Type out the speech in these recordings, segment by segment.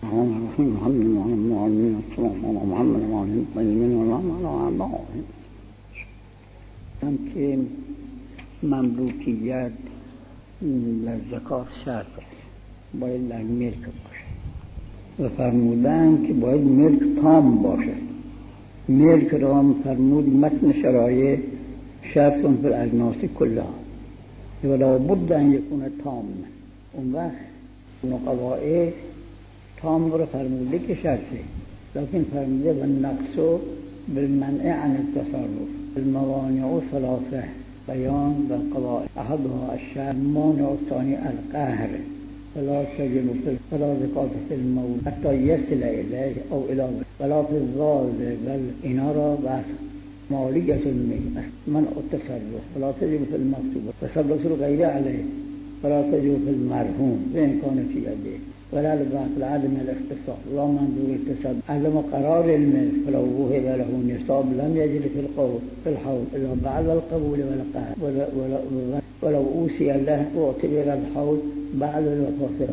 که مملوکیت در زکات شرط باید در ملک باشه و فرمودن که باید ملک تام باشه. ملک را فرمود متن شرایع شرط فی الاجناس کلها ولا بد ان یکون تام. اون وقت قواعد تام را فرموده که شرطه، لیکن فرموده و نقص بالمنع عن التصرف الموانع ثلاثه بیان و قواعد احدها الشرع مانع الثاني القهر فلا تجب فلا زکات فی المول حتی یصل الیه او الی ولا فی الظال بل اینا را بس مالیت الملک منع التصرف فلا تجب فی المكتوب تصرف غیر علیه فلا تجب فی المرهون بامکان فی یده ولا الباطل عدم الاختصاص لا منظور التصرف علم قرار الملك فلو وهب له نصاب لم يجد في القول في الحول الا بعد القبول والقهر ولو اوصي له اعتبر الحول بعد الوفاة.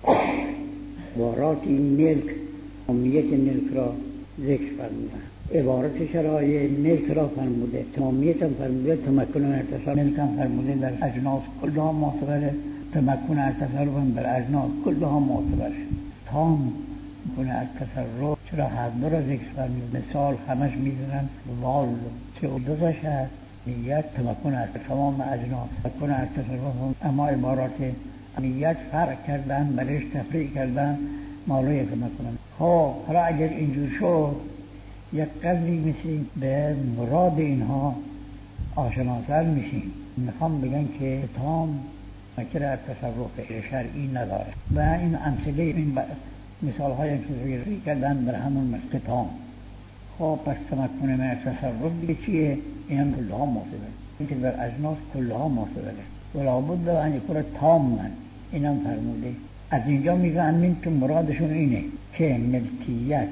عبارات ملک تمامیت ملک را ذکر فرمودن. عبارت شرایع ملک را فرموده، تمامیت هم فرموده، تمکن از تصرف ملک هم فرموده در اجناس کلها معتبره، تمکن از تصرف هم در اجناس کلها معتبره. تام کنه از تصرف چرا هر دو را ذکر فرموده؟ مثال همش میزنن وال که دو تاش هست نیت تمکن از تمام اجناس تمکن از تصرف، اما عبارات نیت فرق کردن برش تفریق کردن مالوی تمکنن. حالا اگر اینجور شد یک قدری میشیم به مراد اینها آشناتر میشیم. میخوام بگن که تام مکر از تصرف شرعی نداره و این امثله این مثال های امثله کردن در همون مثل تام. پس تمکن من از تصرف دیگه چیه؟ این هم کلها معتبره، این که در اجناس کلها معتبره ولا بد ان یکون تاما. اینم فرموده. از اینجا میفهمیم که مرادشون اینه که ملکیت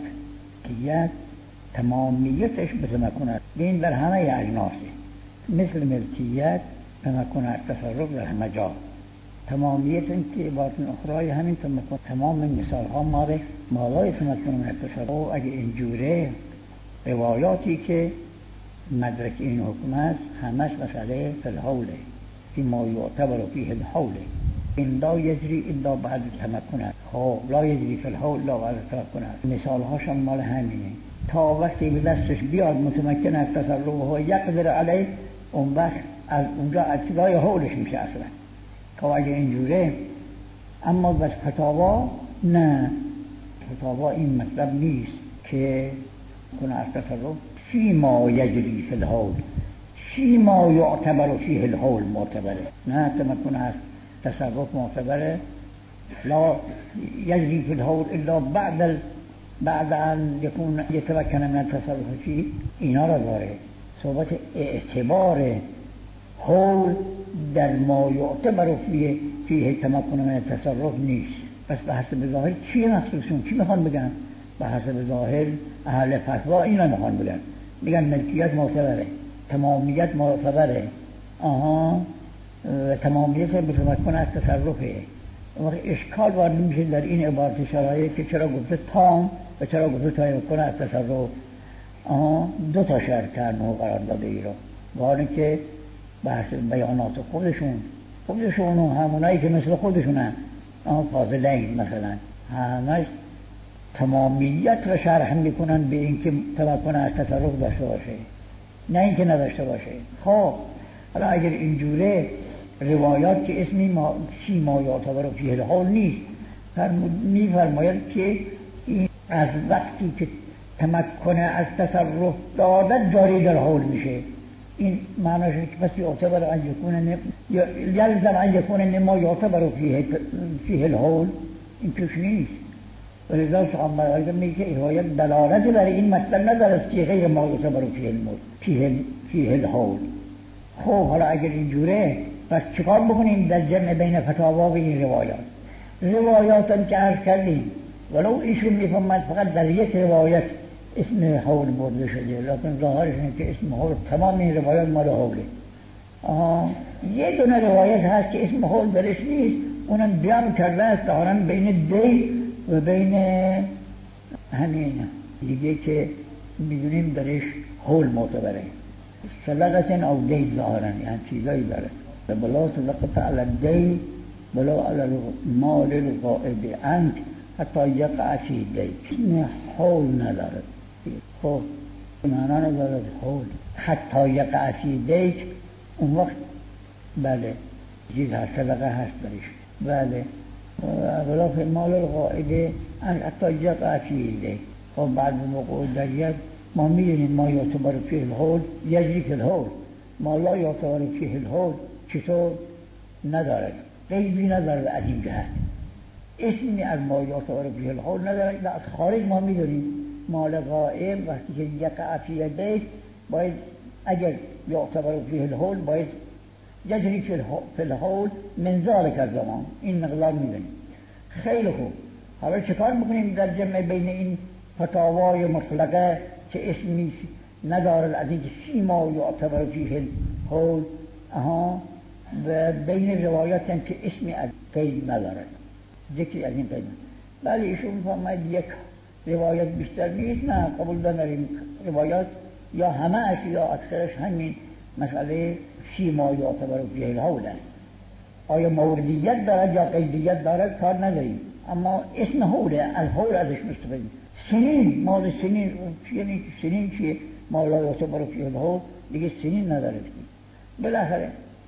تمامیتش به تمکن است. این در همه اجناسه، مثل ملکیت تمکن از تصرف در همه جا. تمامیت این که عبارت اخرای همین تمکن. تمام مثال ها مالای تمکن از تصرف. اگه اینجوره روایاتی که مدرک این حکم است همش مسئله فی الحوله فی ما یعتبر فیه الحوله این لا یجری الا بعد تمکن است. لا یجری فی الحول الا بعد تمکن است. مثال هاشم مال همینه. تا وقتی به دستش بیاد متمکن از تصرف و یقدر علیه، اون وقت از اونجا ابتدای حولش میشه اصلا. که اگه اینجوره. اما بس فتاوا نه، فتاوا این مطلب نیست که کنه از تصرف فی ما یجری فی الحول فی ما یعتبر فیه الحول معتبره. نه، تمکن از تصرف معتبره. لا یجری فی الحول الا بعد ان یکون یتمکن من التصرف فیه. اینا را داره. صحبت اعتبار حول در ما یعتبر فیه تمکن من التصرف نیست. پس به حسب ظاهر چیه مخصوصون؟ چی میخوان بگن؟ به حسب ظاهر اهل فتوا اینا میخوان بگن. میگن ملکیت معتبره، تمامیت معتبره. تمامیت به تمکن از تصرفه. اشکال وارد میشه در این عبارت شرایع که چرا گفته تام و چرا گفته تمکن از تصرف. دو تا شرط نو قرار داده ای رو وارد که بحث بیانات خودشون و همونایی که مثل خودشونن فاضلین مثلا همش تمامیت رو شرح میکنن به این که تمکن از تصرف داشته باشه، نه این که نداشته باشه. حالا اگر اینجوره روایات که اسمی ما یعتبر فیه الحول نیست، میفرماید که این از وقتی که تمکن از تصرف دادت جاری در حول میشه. این معناش که پس یعتبر ان یکون یلزم ان یکون مما یعتبر فیه الحول. این توش نیست. ولذا شما میگه روایت دلالت برای این مطلب نداره که غیر ما یعتبر فیه الحول. حالا اگر اینجوره پس چیکار بکنیم در جمع بین فتاوا و این روایات که عرض کردیم؟ ولو ایشون میفهمد فقط در یک روایت اسم حول برده شده، لیکن ظاهرش اینه که اسم حول تمام این روایات مال حوله. یه دونه روایت هست که اسم حول درش نیست، اونم بیان کرده است دارن بین دی و بین همین دیگه که میدونیم درش حول معتبره. صدقه او دین ظاهرا یعنی چیزایی داره. بلا صدقه علی الدین بلا علی المال الغائب عنک حتی یقع فی دین. حول نداره. خب معنا نداره حول. حتی یقع فی دین اون وقت بله چیز هست، صدقه هست درش. بله بلا فی المال الغائب عنک حتی یقع فی دین. خب بعد وقوع در ید ما میدونیم ما یعتبر فیه الحول یجری فی الحول، ما لا یعتبر فیه الحول چطور ندارد، قیدی ندارد از این جهت. اسمی از ما یعتبر فیه الحول ندارد. از خارج ما میدونیم مال غائب وقتی که یقع فی یدیک باید اگر یعتبر فیه الحول باید یجری فی الحول من ذالک الزمان. این مقدار میدونیم. خیلی خوب، حالا چکار میکنیم در جمع بین این فتاوای مطلقه که اسمی ندارد از اینکه فیما یعتبر فیه الحول و بین روایات هم که اسمی از قید ندارد، ذکری از این قید. بله ایشون فرماید یک روایت بیشتر نیست، نه قبول داریم روایات یا همه‌اش یا اکثرش همین مسئله فیما یعتبر فیه الحول است. آیا موردیت دارد یا قیدیت دارد کار نداریم، اما اسم حوله، از حول ازش مستفیدیم. سنین، مال سنین، یعنی سنین چیه؟ ما لا یعتبر فیه الحول دیگه سنین ندارد. بالاخره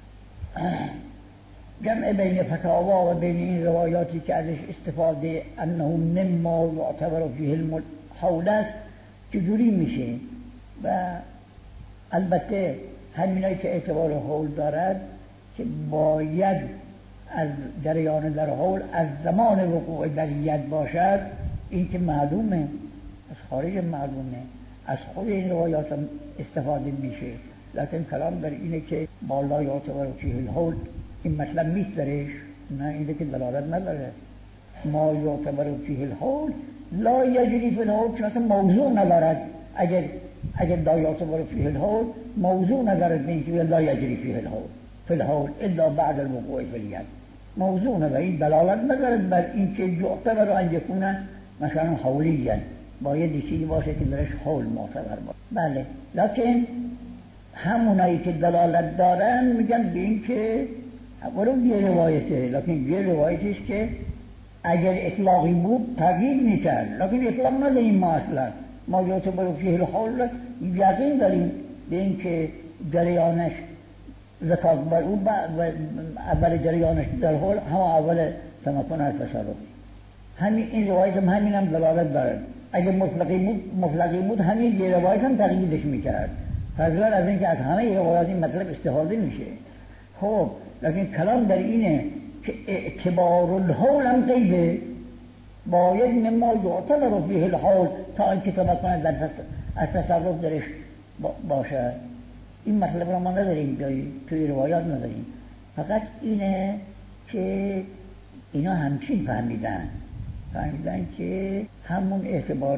جمع بین فتاوا و بین این روایاتی که ازش استفاده انه مما یعتبر فیه الحول است چجوری میشه؟ و البته همینایی که اعتبار حول دارد که باید از جریان در حول از زمان وقوع در ید باشد، این که معلومه، از خارج معلومه، از خود این روایات هم استفاده میشه. لیکن کلام در اینه که ما لا یعتبر فیه الحول این مطلب نیست درش، نه اینه که دلالت نداره. ما یعتبر فیه الحول لا یجری فی الحول، چون اصلا موضوع ندارد. اگر لا یعتبر فیه الحول موضوع ندارد، این که لا یجری فیه الحول الا بعد الوقوع فی الید، موضوع ندارد. این دلالت ندارد بر این که یعتبر ان یکون مثلا حولیاً، باید چیزی باشه که درش حول معتبر باشه. بله، لکن همونایی که دلالت دارن میگن به این که ولو یه روایته، لکن یه روایتی است که اگر اطلاقی بود تغییر میکرد، لکن اطلاق نداریم ما اصلا. ما یعتبر فیه الحول یقین داریم به این که جریانش زکات بر او اول جریانش در حول هم اول تمکن از تصرف. همین این روایت هم همین هم دلالت دارد. اگر مطلقی بود همین یه روایت هم تغییرش میکرد، فضلا از اینکه از همه روایات این مطلب استفاده میشه. خب لیکن کلام در اینه که اعتبار الحول هم قیده، باید مما یعتبر فیه الحول تا اینکه تمکن از تصرف درش باشه. این مطلب را ما نداریم، توی روایات نداریم. فقط اینه که اینا همچین فهمیدن که همون اعتبار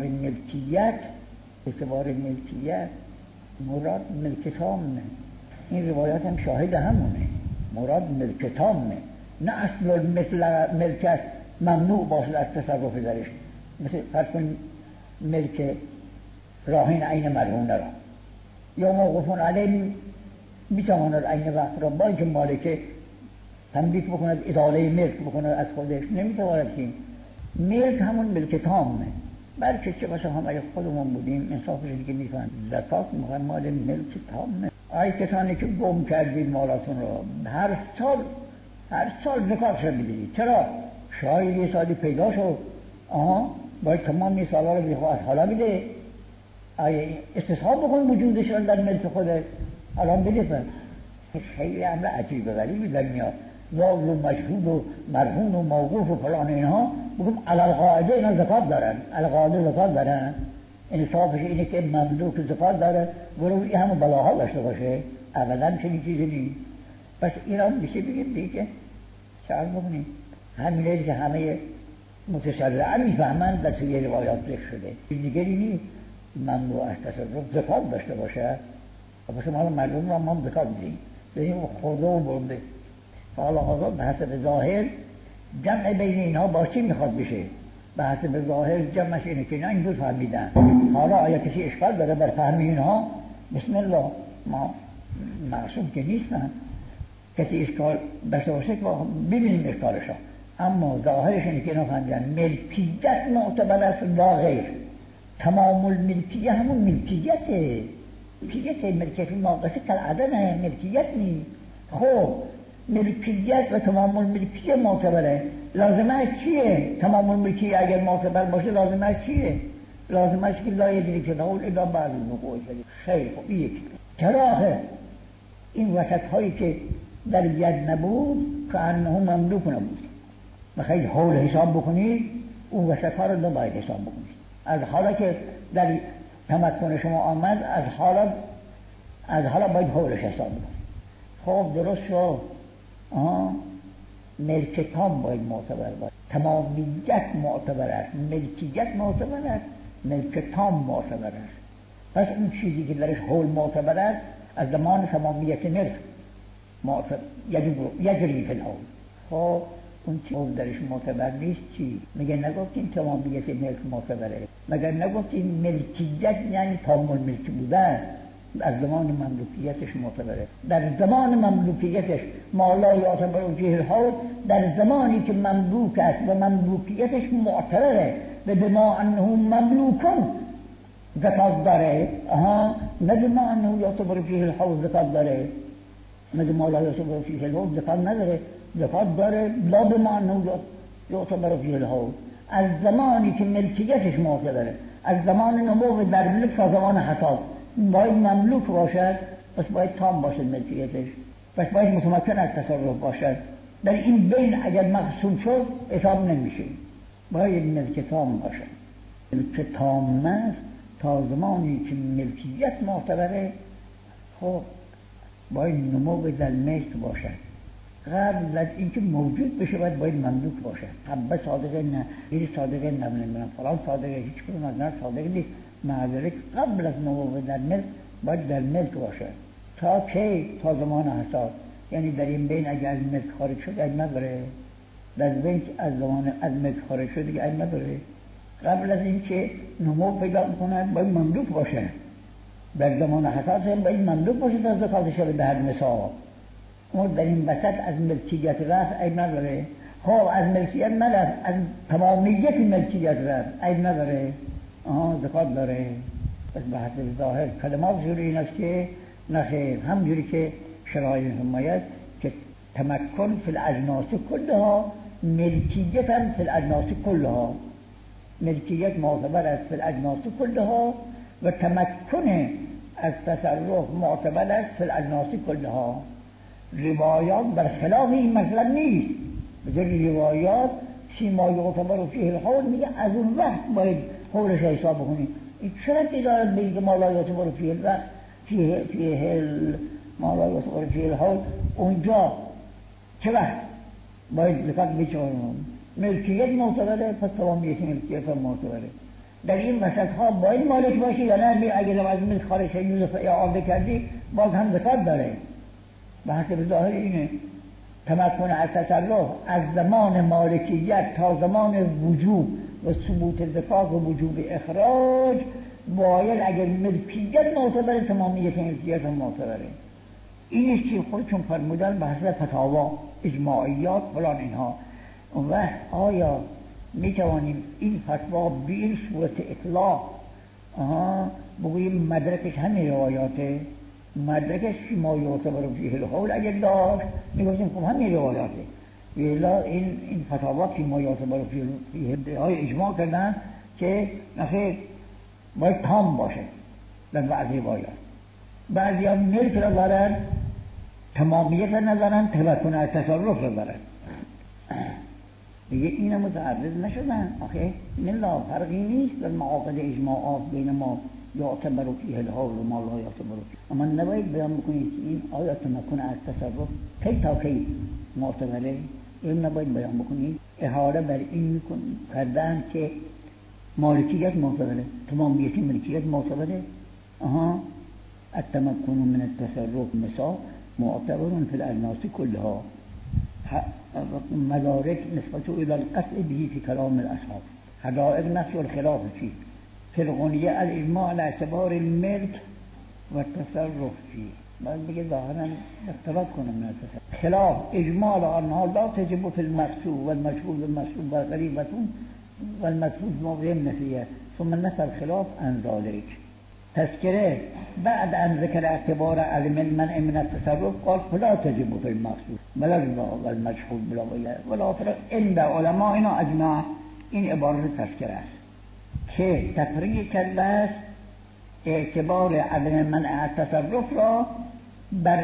ملکیت مراد ملک تامه. این روایات هم شاهد همونه، مراد ملک تامه، نه اصل ملکت ممنوع باشه از تصرف درش. مثل فرض کن ملک راهین عین مرهون را یا موقوفون علیه میتواند عین وقت را با اینکه مالک تملیک بکند، اداره ملک بکند از خودش، نمیتواند که ملک همون ملک تامه. بلکه چه باشم هم اگه خودمون بودیم انصافش دیگه میفهمیم زکات مال ملک تامه. آی کسانی که گم کردید مالاتون رو هر سال زکات رو میدید. چرا؟ شاید یه سالی پیدا شد، باید تمام یه سالا رو بخواه از حالا بده. استصحاب بکن وجودش رو در ملک خودت، الان بده. خیلی امر عجیبه غریبی در میاد. واو و مشهود و مرهون و موقوف و فلان اینها بگم علالقاعده اینا زکات دارن، علالقاعده زکات دارن. انصافش اینه که مملوک زکات داره، ولو این همه بلاها داشته باشه، ابدا چنین چیزی نیست. پس اینا میشه بگیم دیگه چهار بکنیم همینه که همه متشرعا میفهمند و توی روایات ذکر شده. دیگری نیست ممنوع از تصرف زکات داشته باشه. پس ما مردم را ما زکات میدیم، ببینیم خورده و برده. حالا آقا به حسب ظاهر جمع بین اینها با چی میخواد بشه؟ بحث به ظاهر جمعش اینه که اینا اینجور فهمیدن. حالا آیا کسی اشکال داره بر فهم اینها؟ بسم الله، ما معصوم که نیستن، کسی اشکال داشته باشه که ببینیم اشکالشا، اما ظاهرش اینه که اینا فهمیدن ملکیت معتبر است لا غیر. تمام الملکیه همون ملکیته، ملکیت ناقصه کالعدمه، ملکیت نیست. خب ملکیت و تمام الملکیه معتبره، لازمه چیه؟ تمام الملکیه اگر معتبر باشه لازمه چیه؟ لازمه که لا یدریک الهول الا بعد الوقوع. خیلی خوب، یک چراغه این وسط هایی که در ید نبود که انه مملوک نبود. بخواید حول حساب بکنید اون وسط ها رو نباید حساب بکنید. از حالا که در تمکن شما آمد از حالا باید حولش حساب بکنید. خب درست شد. ملک تام باید معتبر باید، تمامیت معتبر است، ملکیت معتبر است، ملک تام معتبر است. پس اون چیزی که درش حول معتبر است از زمان تمامیت ملک معتبر یجری فی الحول. خب اون چی حول درش معتبر نیست چی؟ مگر نگفتیم تمامیت ملک معتبره؟ مگر نگفتیم ملکیت یعنی تام الملک بودن از زمان مملوکیتش معتبره؟ در زمان مملوکیتش ما لا یعتبر وجه الحول، در زمانی که مملوک است و مملوکیتش معتبره و بما انه مملوکن زکات داره. نه بما انه یعتبر وجه الحول زکات داره، نه بما لا یعتبر وجه الحول زکات نداره، زکات داره لا بما انه یعتبر وجه الحول. از زمانی که ملکیتش معتبره، از زمان نمو در ملک تا زمان حساب باید مملوک باشد، پس باید تام باشد ملکیتش، پس باید متمکن از تصرف باشد. در این بین اگر مقصود شد حساب نمیشه، باید ملک تام باشد. ملک تام است تا زمانی که ملکیت معتبره. خب باید نمو در ملک باشد. قبل از اینکه موجود بشه باید مملوک باشد. حبه صادقه نه، غیر صادقه نه، فلان صادقه، هیچ کدوم از نه صادقه نیست. معذرت قبل از نمو در ملک باید در ملک باشد. تا کی؟ تا زمان حساب. یعنی در این بین اگر از ملک خارج شد عیب نداره، در بین از زمان از ملک خارج شد دیگه عیب نداره. قبل از اینکه نمو پیدا کنه باید مملوک باشه. در زمان حساب باید مملوک باشه تا زکاتش به هر مثال. اون در این وسط از ملکیت رفت عیب نداره. خب از ملکیت نرفت، از تمامیت ملکیت رفت عیب نداره، زکات داره. پس به حسب ظاهر کلمات جوری این است که نخیر، همجوری که شرایط حمایت که تمکن فی الاجناس کلها، ملکیت هم فی الاجناس کلها، ملکیت معتبر است فی الاجناس کلها و تمکن از تصرف معتبر است فی الاجناس کلها. روایات برخلاف این مطلب نیست. بجای روایات فیما یعتبر فیه الحول میگه از اون وقت باید حولش حساب بکنیم. این چرا دارد به اینکه ما لا یعتبر فیه الوقت ما لا یعتبر فیه الحول اونجا چه وقت باید زکات بچاریم؟ ملکیت معتبره، پس تمامیت ملکیت هم معتبره. در این وسط ها باید مالک باشی یا نه؟ اگر از ملک خارج شدی یا عاده کردی باز هم زکات داره. به حسب ظاهر اینه تمکن از تصرف از زمان مالکیت تا زمان وجوب و ثبوت زکات و وجوب اخراج باید اگر ملکیت معتبره تمامیت ملکیت هم معتبره. این است که خودشون فرمودن به حسب فتاوا اجماعیات فلان اینها. اون وقت آیا میتوانیم این فتوا به این صورت اطلاق بگوییم مدرکش همین روایاته؟ مدرکش فیما یعتبر فیه الحول اگر داشت میگوییم خب همین روایاته. ویلا این فتاوا فیما یعتبر فیه های اجماع کردن که نخیر باید تام باشه در بعضی روایات. بعضی هم ملک را دارن، تمامیت را ندارن، تمکن از تصرف را دارن. دیگه این متعرض نشدن. آخه ملا فرقی نیست در معاقد اجماعات بین ما یعتبر فیه الحول و ما لا یعتبر فیه. اما نباید بیان بکنید که این آیا تمکن از تصرف کی تا کی معتبره؟ این نباید بیان بکنید. احاله بر این کردن که مالکیت معتبره، تمامیت ملکیت معتبره. التمكن من التصرف مثال معتبر في الأجناس كلها، مدارك نسبته إلى القطع به في كلام الأصحاب. حدائق نفس الخلاف فيه في الغنية الإجماع على اعتبار الملك والتصرف فيه. باید بگه ظاهرا اختلاط کنم من التصرف خلاف اجمال آنها لا تجب في المقصود والمشهود والمشهود والغریبة والمشهود موضع نفیه ثم نفى الخلاف عن ذلك. تذکره بعد ان ذکر اعتبار علم المنع من التصرف قال فلا تجب في المقصود ولا والمشهود بلا ولا فرق عند علمائنا اجماع. این عبارت تذکره است که تفریق کرده است اعتبار عدم منع التصرف را بر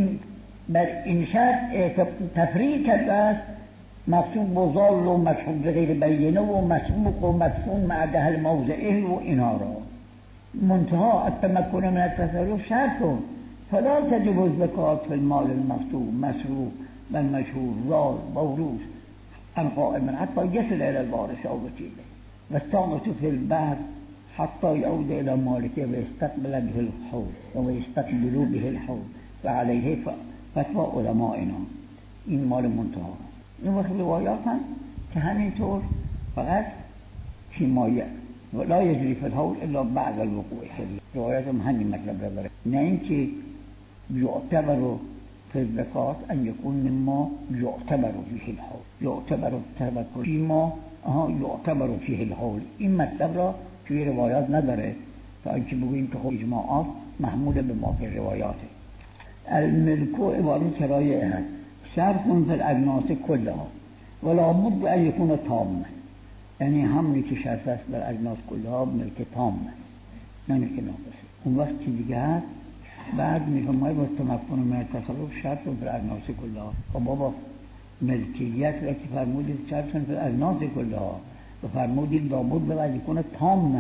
این شرط تفریق کرده است مقصود بزال و مشهود غیر بینه و مسبوق و مدفون مع جهل موضعه و اینا را. منتها التمكن من التصرف شرط فلا تجب الزکات في المال المفتوح مسروق والمشهور زال موروث عن قائم حتى يصل الى الوارث او وكيله والثابت في البعض حتى يعود الى مالكه ويستقبل به الحول ويستقبل به الحول وعليه فتوى علمائنا. این مال منتها. این وقت روایات هم که همینطور فقط کیمایه ولا يجري في الحول الا بعد الوقوع شدید. روایات هم همین مطلب را داره، نه اینکه يعتبر في الزکات ان يكون مما يعتبر فيه الحول يعتبر التبكر فيما يعتبر فيه الحول. این مطلب را توی روایات نداره تا اینکه بگوییم که خب اجماعات محمول به ما فی روایاته. الملك عبارت کرایه هست شرط فی الاجناس کلها ولا بد ان یکون تاما، یعنی همونی که شرط است در اجناس کلها ملک تام، نه که ناقصه. اون وقت که دیگه هست بعد میفرماید با تمکن من التصرف شرط فی الاجناس کلها. خب بابا ملکیت را که فرمودید شرط فی الاجناس کلها و فرمودید لابد باید یکون تاما.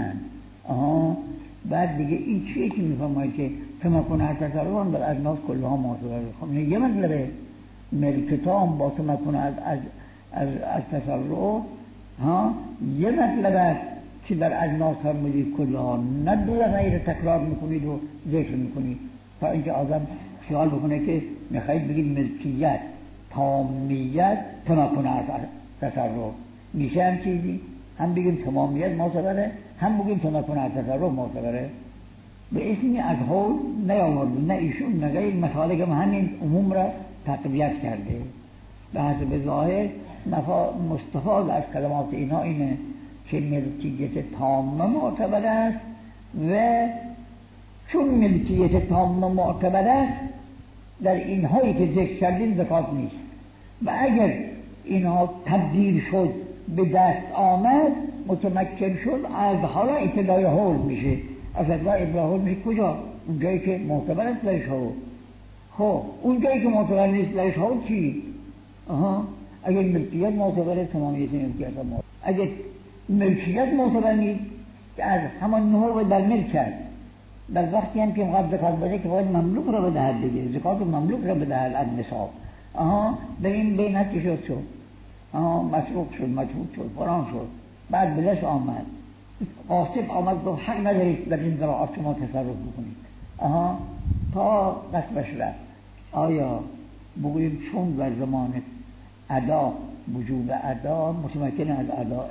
بعد دیگه این چیه که میفرماید که تمکن التصرف هم در اجناس کلها معتبره. خب یه مطلبه ملک تام با تمکن از تصرف یه مطلبه که در اجناس فرمودید کلها، نه دو غیر تکرار میکنید و ذکر میکنید تا اینکه آدم خیال بکنه که میخواید بگید ملکیت تامیت تمکن از تصرف میشه هم چیزی، هم بگیم تمامیت معتبره هم بگیم تمکن از تصرف معتبره. به اسمی از حول نیاورد، نه ایشون نه غیر مسالک همین عموم را تقویت کرده. به حسب ظاهر مستفاد از کلمات اینا اینه که ملکیت تامه معتبر است و چون ملکیت تامه معتبر است در اینهایی که ذکر کردیم زکات نیست و اگر اینها تبدیل شد به دست آمد متمکن شد از حالا ابتدای حول میشه. از ابتدای حول میشه کجا؟ اون جایی که معتبر است درش حول. خب اون جایی که معتبر نیست درش حول چی؟ اگر ملکیت معتبره تمامیت ملکیت هم معتبر، اگر ملکیت معتبر نیست که از همان نوع در ملک کرد در وقتی هم که مقابل زکات بده که باید مملوک را بدهد دیگه، زکات مملوک را بدهد از نصاب. در این بینت که شد مسروق شد مجهود شد فران شد بعد بلش آمد قاسب آمد گفت حق ندارید در این زراعات شما تصرف بکنید تا قصبش رفت. آیا بگوییم چون در زمان ادا وجوب ادا متمکن از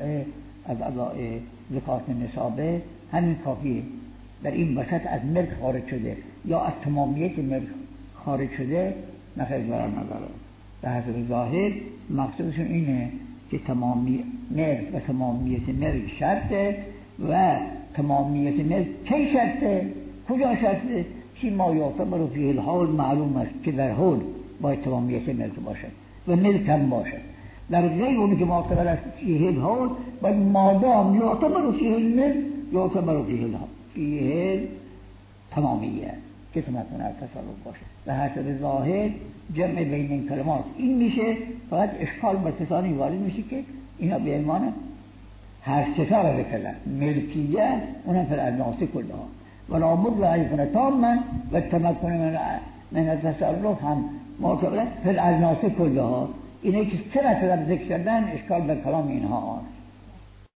اداء زکات نصابه همین کافیه. در این وسط از ملک خارج شده یا از تمامیت ملک خارج شده نخیر ضرر نداره. به حسب ظاهر مقصودشون اینه که تمامی ملک و تمامیت ملک شرطه و تمامیت ملک کی شرطه؟ کجا شرطه؟ که ما یعتبر فیه الحول معلوم است که در حول باید تمامیت ملک باشد و ملک هم باشد. در غیر اونی که معتبر است فیه الحول باید مادام یعتبر فیه الملک یعتبر فیه تمامیت که تمکن از تصرف باشد. به حسب ظاهر جمع بین این کلمات این میشه. فقط اشکال بر کسانی وارد میشه که اینا به عنوان هر ستا را بکردن ملکیت اونم فی الاجناس کلها ولا بد ان یکون تاما و تمکن من التصرف هم معتبر فی الاجناس کلها. اینه که سه مطلب ذکر کردن اشکال در کلام اینها